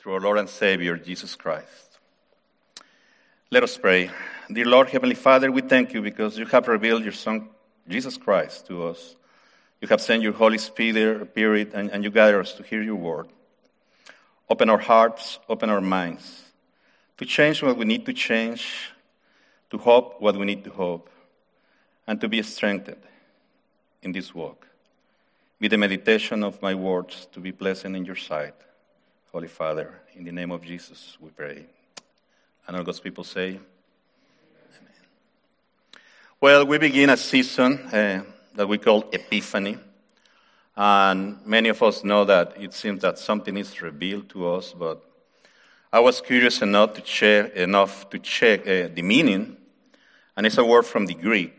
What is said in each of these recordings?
through our Lord and Savior, Jesus Christ. Let us pray. Dear Lord, Heavenly Father, we thank you because you have revealed your Son, Jesus Christ, to us. You have sent your Holy Spirit and you gather us to hear your word. Open our hearts, open our minds, to change what we need to change, to hope what we need to hope, and to be strengthened in this walk. Be the meditation of my words to be pleasant in your sight. Holy Father, in the name of Jesus, we pray. And all God's people say, Amen. Well, we begin a season that we call Epiphany. And many of us know that it seems that something is revealed to us, but I was curious enough to check the meaning, and it's a word from the Greek.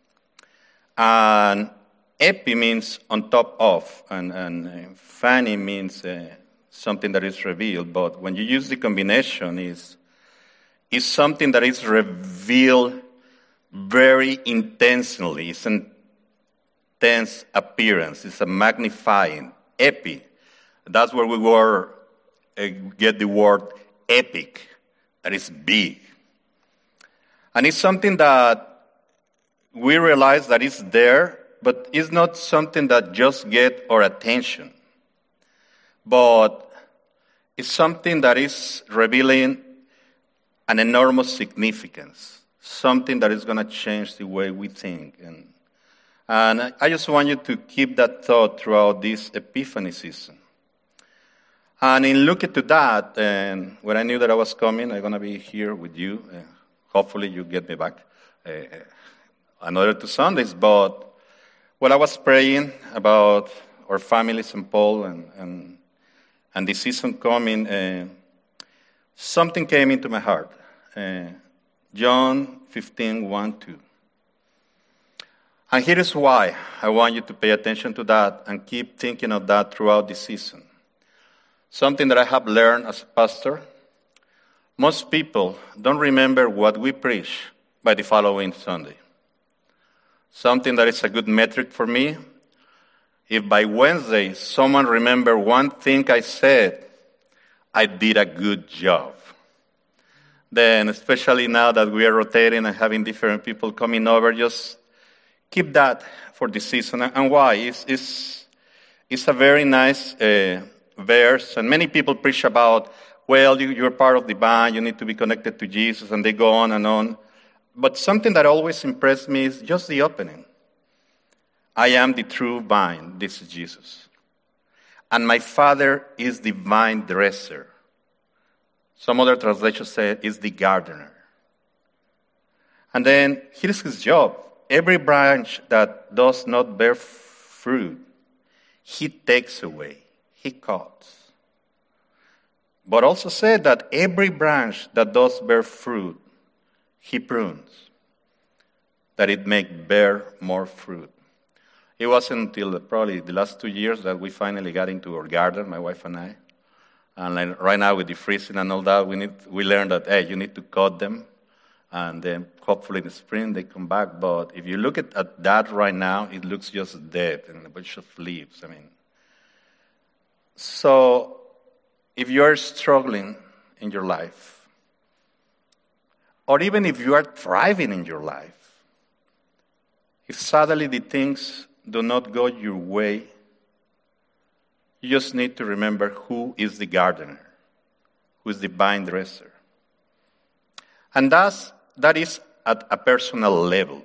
And epi means on top of, and phany means something that is revealed. But when you use the combination, is something that is revealed very intensely. It's an intense appearance. It's a magnifying. Epi. That's where we get the word epic. That is big. And it's something that we realize that it's there, but it's not something that just gets our attention. But it's something that is revealing an enormous significance, something that is going to change the way we think. And I just want you to keep that thought throughout this Epiphany season. And in looking to that, and when I knew that I was coming, I'm going to be here with you. Hopefully you get me back another 2 Sundays. But while I was praying about our family, St. Paul, and the season coming, something came into my heart. John 15, 1, 2. And here is why I want you to pay attention to that and keep thinking of that throughout the season. Something that I have learned as a pastor. Most people don't remember what we preach by the following Sunday. Something that is a good metric for me. If by Wednesday someone remember one thing I said, I did a good job. Then, especially now that we are rotating and having different people coming over, just keep that for the season. And why? It's a very nice verse. And many people preach about, well, you're part of the vine, you need to be connected to Jesus, and they go on and on. But something that always impressed me is just the opening. I am the true vine. This is Jesus. And my Father is the vine dresser. Some other translations say is the gardener. And then here's his job. Every branch that does not bear fruit, he takes away. He cuts. But also said that every branch that does bear fruit, he prunes, that it may bear more fruit. It wasn't until probably the last 2 years that we finally got into our garden, my wife and I. And like right now with the freezing and all that, we learned that, hey, you need to cut them. And then hopefully in the spring they come back. But if you look at that right now, it looks just dead and a bunch of leaves. So if you are struggling in your life, or even if you are thriving in your life, if suddenly the things do not go your way, you just need to remember who is the gardener, who is the vine dresser. And that is at a personal level.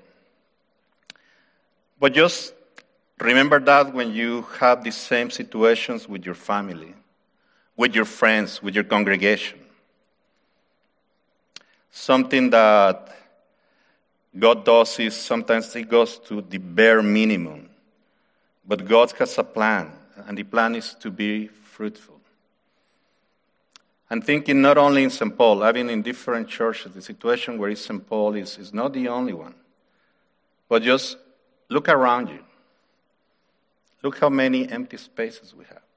But just remember that when you have the same situations with your family, with your friends, with your congregation. Something that God does is sometimes He goes to the bare minimum. But God has a plan, and the plan is to be fruitful. I'm thinking not only in St. Paul, I've been in different churches. The situation where St. Paul is not the only one. But just look around you. Look how many empty spaces we have.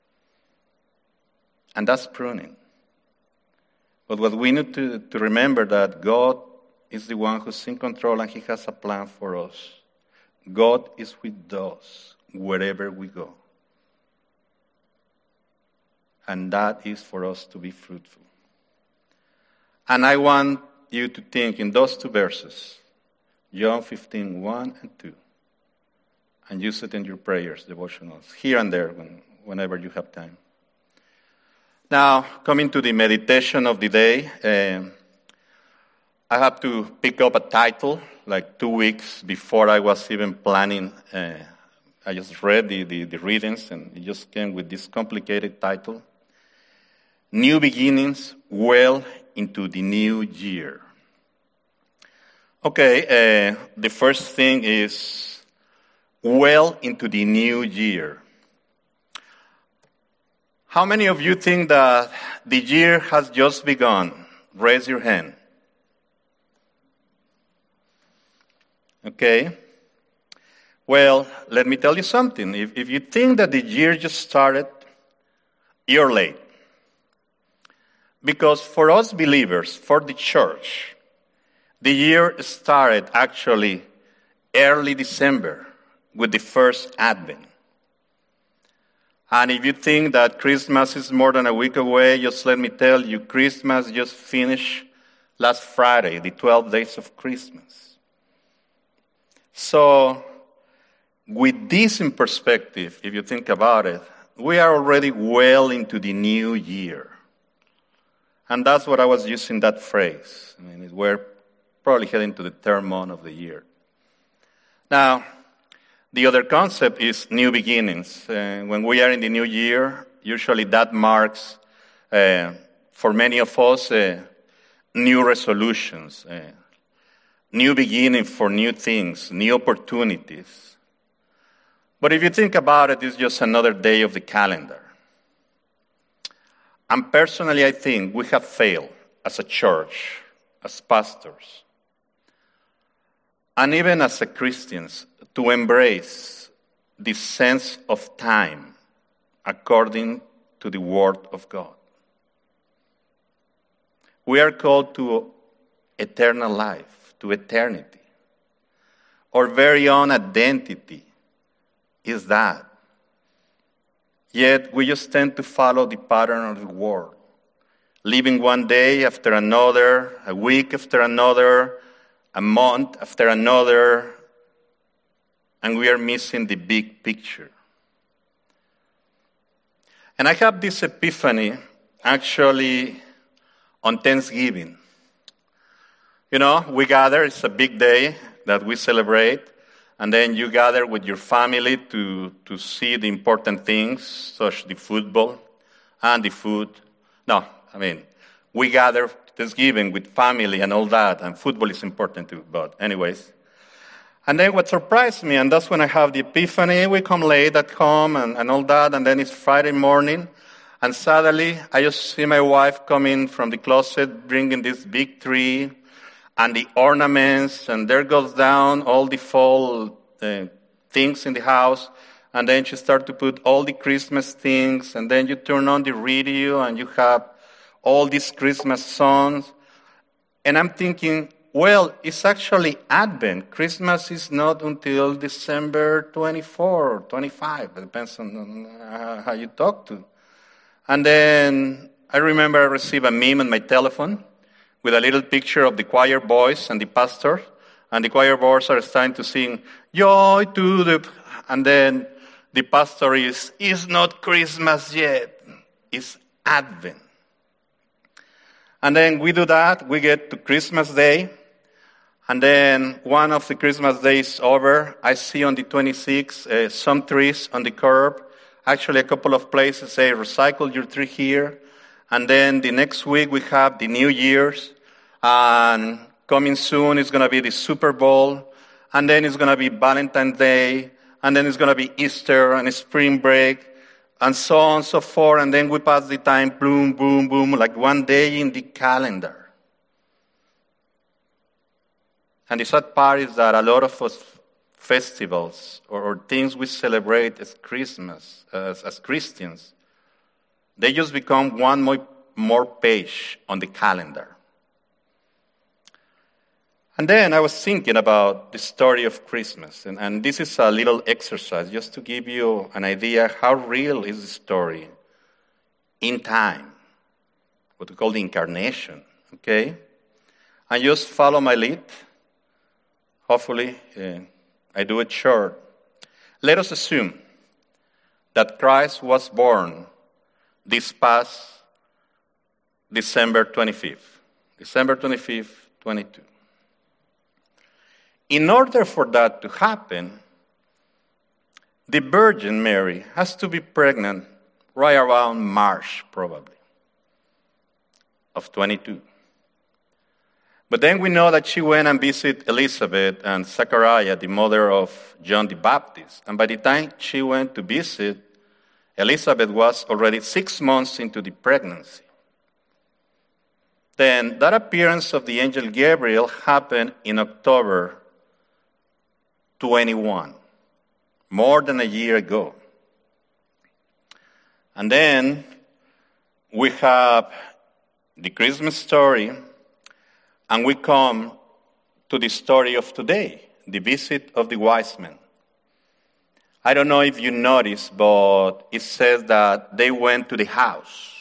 And that's pruning. But what we need to remember that God is the one who's in control and He has a plan for us. God is with us wherever we go. and that is for us to be fruitful. And I want you to think in those two verses, John 15, 1 and 2, and use it in your prayers, devotionals, here and there, whenever you have time. Now, coming to the meditation of the day, I have to pick up a title like 2 weeks before I was even planning. I just read the readings, and it just came with this complicated title, New Beginnings, Well into the New Year. Okay, the first thing is well into the new year. How many of you think that the year has just begun? Raise your hand. Okay. Well, let me tell you something. If you think that the year just started, you're late. Because for us believers, for the church, the year started actually early December with the first Advent. And if you think that Christmas is more than a week away, just let me tell you, Christmas just finished last Friday, the 12 days of Christmas. So, with this in perspective, if you think about it, we are already well into the new year. And that's what I was using that phrase. I mean, we're probably heading to the third month of the year. Now, the other concept is new beginnings. When we are in the new year, usually that marks, for many of us, new resolutions, new beginning for new things, new opportunities. But if you think about it, it's just another day of the calendar. And personally, I think we have failed as a church, as pastors, and even as Christians, to embrace the sense of time according to the Word of God. We are called to eternal life, to eternity. Our very own identity is that. Yet we just tend to follow the pattern of the world, living one day after another, a week after another, a month after another, and we are missing the big picture. And I have this epiphany actually on Thanksgiving. You know, we gather, it's a big day that we celebrate, and then you gather with your family to see the important things, such as the football and the food. No, I mean, we gather Thanksgiving with family and all that, and football is important too, but anyways. And then what surprised me, and that's when I have the epiphany, we come late at home and all that, and then it's Friday morning, and suddenly I just see my wife coming from the closet, bringing this big tree, and the ornaments, and there goes down all the fall things in the house, and then she starts to put all the Christmas things, and then you turn on the radio, and you have all these Christmas songs, and I'm thinking, well, it's actually Advent. Christmas is not until December 24 or 25. It depends on how you talk to. And then I remember I received a meme on my telephone with a little picture of the choir boys and the pastor. And the choir boys are starting to sing, Joy to the... And then the pastor is, it's not Christmas yet. It's Advent. And then we do that. We get to Christmas Day. And then one of the Christmas days over, I see on the 26th some trees on the curb. Actually, a couple of places say, recycle your tree here. And then the next week we have the New Year's. And coming soon is going to be the Super Bowl. And then it's going to be Valentine's Day. And then it's going to be Easter and spring break. And so on and so forth. And then we pass the time, boom, boom, boom, like one day in the calendar. And the sad part is that a lot of us festivals or things we celebrate as Christmas, as Christians, they just become one more page on the calendar. And then I was thinking about the story of Christmas. And this is a little exercise just to give you an idea how real is the story. in time, what we call the incarnation, okay? And just follow my lead. Hopefully, I do it short. Let us assume that Christ was born this past December 25th, 22. In order for that to happen, the Virgin Mary has to be pregnant right around March, probably, of 22. But then we know that she went and visited Elizabeth and Zechariah, the mother of John the Baptist. And by the time she went to visit, Elizabeth was already 6 months into the pregnancy. Then that appearance of the angel Gabriel happened in October 21, more than a year ago. And then we have the Christmas story, and we come to the story of today, the visit of the wise men. I don't know if you noticed, but it says that they went to the house.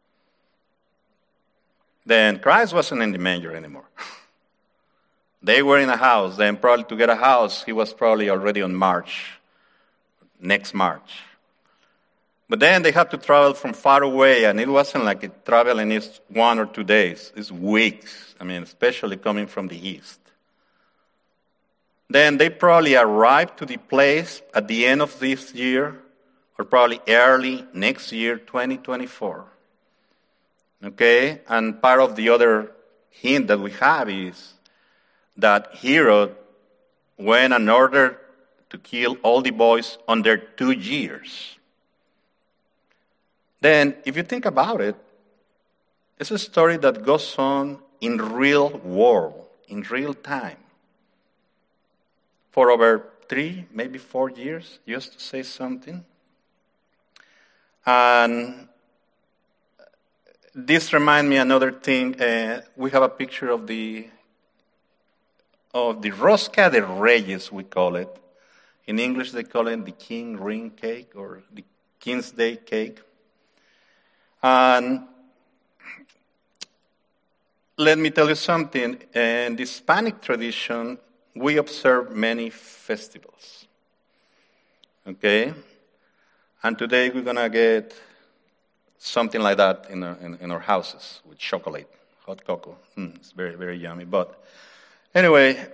Then Christ wasn't in the manger anymore. They were in a house. Then probably to get a house, he was probably already on next March. But then they had to travel from far away, and it wasn't like it traveling is 1 or 2 days. It's weeks. I mean, especially coming from the east. Then they probably arrived to the place at the end of this year, or probably early next year, 2024. Okay? And part of the other hint that we have is that Herod went and ordered to kill all the boys under 2 years. Then, if you think about it, it's a story that goes on in real world, in real time. For over 3, maybe 4 years, just to say something. And this reminds me another thing. We have a picture of the Rosca de Reyes, we call it. In English, they call it the King Ring Cake or the King's Day Cake. And let me tell you something. In the Hispanic tradition, we observe many festivals. Okay? And today we're going to get something like that in our houses with chocolate, hot cocoa. It's very, very yummy. But anyway,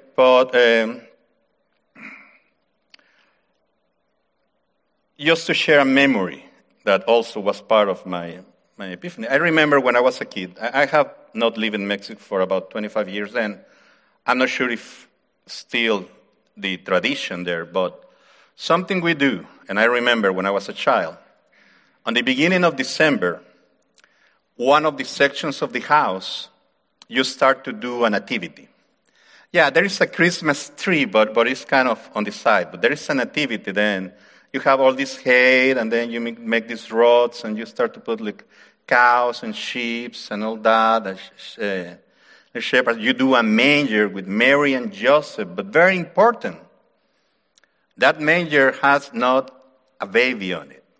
just to share a memory that also was part of my epiphany. I remember when I was a kid. I have not lived in Mexico for about 25 years, and I'm not sure if still the tradition there, but something we do, and I remember when I was a child, on the beginning of December, one of the sections of the house, you start to do an activity. Yeah, there is a Christmas tree, but it's kind of on the side. But there is an activity then. You have all this hay, and then you make these rods, and you start to put like cows and sheep and all that. The shepherds. You do a manger with Mary and Joseph, but very important, that manger has not a baby on it.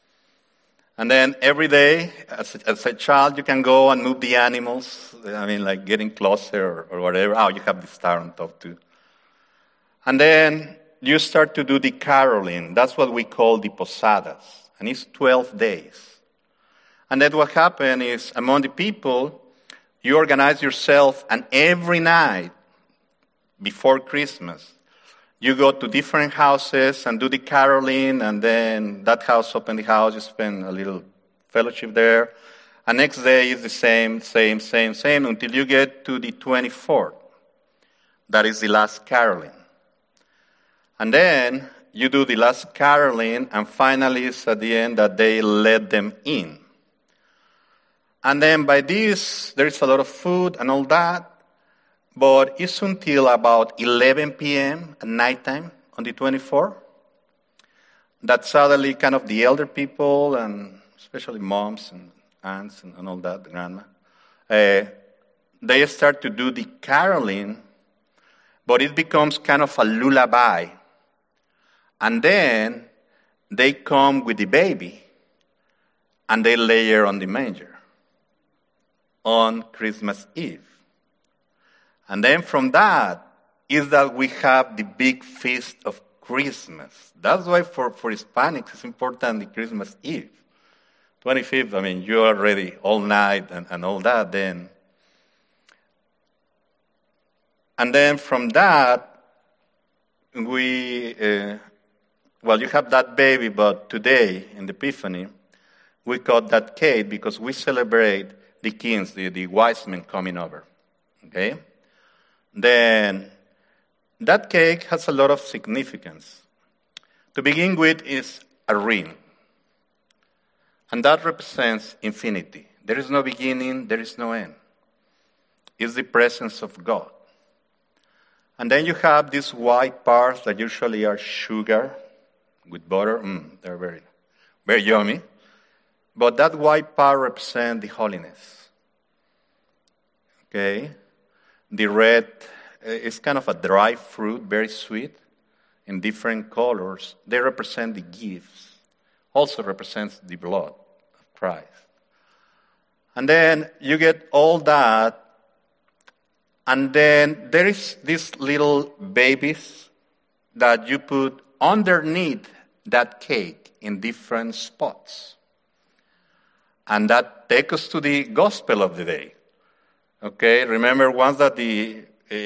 And then every day, as a child, you can go and move the animals. I mean, like getting closer or whatever. Oh, you have the star on top too. And then you start to do the caroling. That's what we call the posadas. And it's 12 days. And then what happened is, among the people, you organize yourself, and every night before Christmas, you go to different houses and do the caroling, and then that house open the house, you spend a little fellowship there. And next day is the same, until you get to the 24th. That is the last caroling. And then you do the last caroling, and finally it's at the end that they let them in. And then by this, there is a lot of food and all that, but it's until about 11 p.m. at nighttime on the 24th that suddenly kind of the elder people, and especially moms and aunts and all that, the grandma, they start to do the caroling, but it becomes kind of a lullaby. And then they come with the baby, and they lay it on the manger on Christmas Eve. And then from that is that we have the big feast of Christmas. That's why for Hispanics it's important the Christmas Eve. 25th, I mean, you're already all night and all that then. And then from that, you have that baby, but today, in the Epiphany, we cut that cake because we celebrate the kings, the wise men coming over. Okay? Then, that cake has a lot of significance. To begin with is a ring. And that represents infinity. There is no beginning, there is no end. It's the presence of God. And then you have these white parts that usually are sugar with butter. They're very, very yummy. But that white part represents the holiness. Okay? The red is kind of a dry fruit, very sweet, in different colors. They represent the gifts. Also represents the blood of Christ. And then you get all that. And then there is these little babies that you put underneath that cake in different spots. And that takes us to the gospel of the day. Okay, remember once that the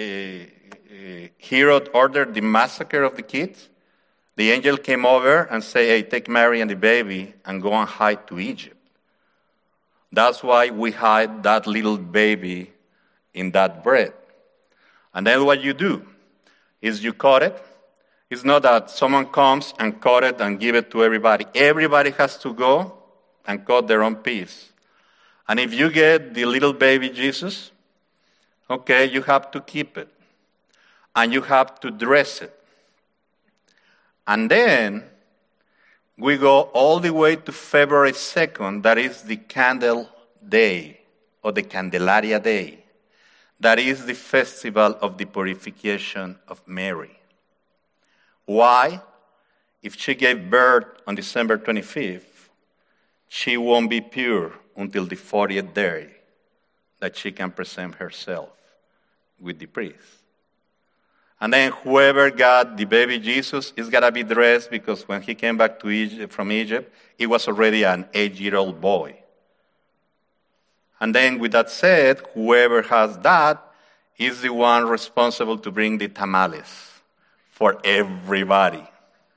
Herod ordered the massacre of the kids? The angel came over and said, hey, take Mary and the baby and go and hide to Egypt. That's why we hide that little baby in that bread. And then what you do is you cut it. It's not that someone comes and cut it and give it to everybody. Everybody has to go and cut their own piece. And if you get the little baby Jesus, okay, you have to keep it. And you have to dress it. And then we go all the way to February 2nd, that is the Candle Day, or the Candelaria Day. That is the festival of the purification of Mary. Why? If she gave birth on December 25th, she won't be pure until the 40th day that she can present herself with the priest. And then whoever got the baby Jesus is going to be dressed because when he came back to Egypt, from Egypt, he was already an 8-year-old boy. And then with that said, whoever has that is the one responsible to bring the tamales for everybody.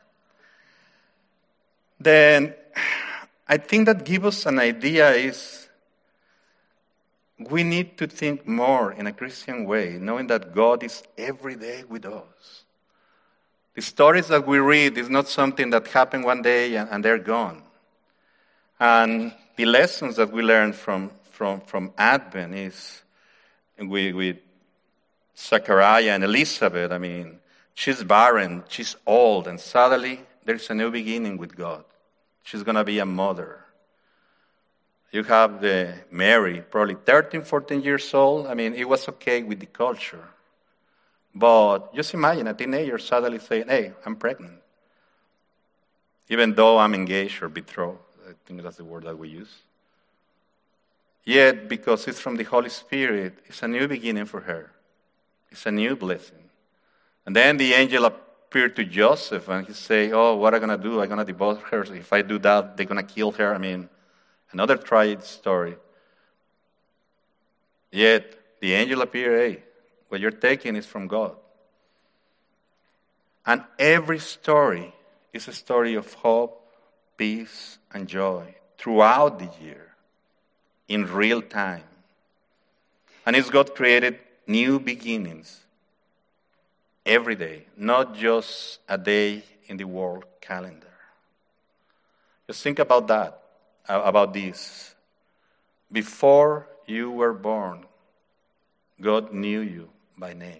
Then I think that gives us an idea is we need to think more in a Christian way, knowing that God is every day with us. The stories that we read is not something that happened one day and they're gone. And the lessons that we learn from Advent is with Zechariah and Elizabeth. I mean, she's barren, she's old, and suddenly there's a new beginning with God. She's going to be a mother. You have the Mary, probably 13, 14 years old. I mean, it was okay with the culture. But just imagine a teenager suddenly saying, hey, I'm pregnant. Even though I'm engaged or betrothed. I think that's the word that we use. Yet, because it's from the Holy Spirit, it's a new beginning for her. It's a new blessing. And then the angel appeared to Joseph and he said, oh, what am I going to do? I'm going to divorce her. If I do that, they're going to kill her. I mean, another tragic story. Yet, the angel appeared, hey, what you're taking is from God. And every story is a story of hope, peace, and joy throughout the year, in real time. And it's God created new beginnings every day, not just a day in the world calendar. Just think about that, about this. Before you were born, God knew you by name.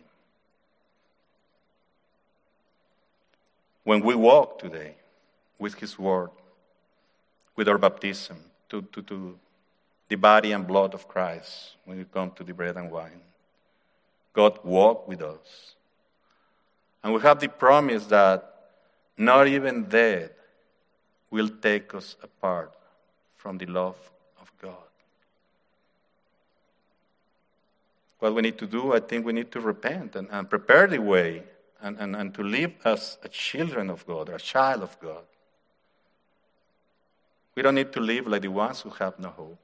When we walk today with His Word, with our baptism, to the body and blood of Christ, when we come to the bread and wine, God walked with us. And we have the promise that not even death will take us apart from the love of God. What we need to do, I think we need to repent and prepare the way and to live as a children of God, or a child of God. We don't need to live like the ones who have no hope.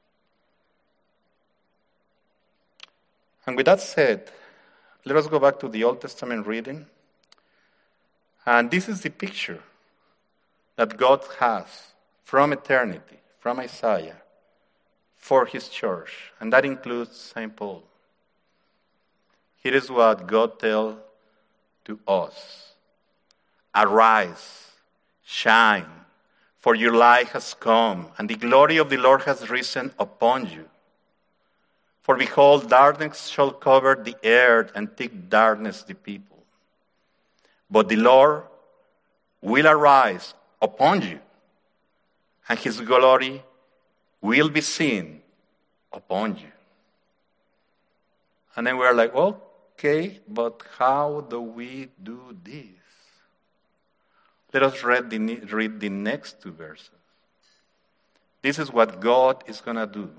And with that said, let us go back to the Old Testament reading. And this is the picture that God has from eternity, from Isaiah, for his church. And that includes St. Paul. Here is what God tells to us. Arise, shine, for your light has come, and the glory of the Lord has risen upon you. For behold, darkness shall cover the earth, and thick darkness the people. But the Lord will arise upon you, and his glory will be seen upon you. And then we're like, okay, but how do we do this? Let us read the next two verses. This is what God is going to do.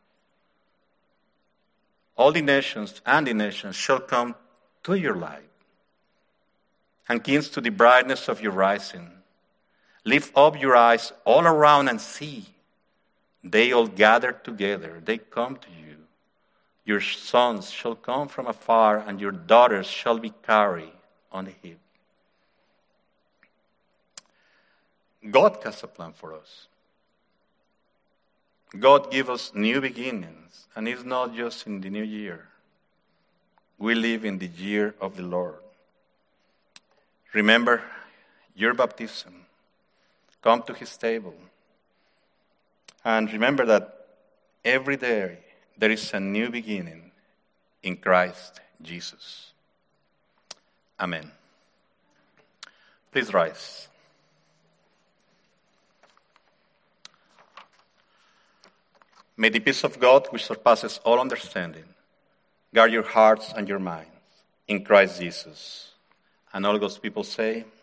All the nations and the nations shall come to your light, and kings to the brightness of your rising. Lift up your eyes all around and see. They all gather together. They come to you. Your sons shall come from afar, and your daughters shall be carried on the hip. God has a plan for us. God gives us new beginnings, and it's not just in the new year. We live in the year of the Lord. Remember your baptism. Come to his table. And remember that every day there is a new beginning in Christ Jesus. Amen. Please rise. May the peace of God, which surpasses all understanding, guard your hearts and your minds in Christ Jesus. And all God's people say,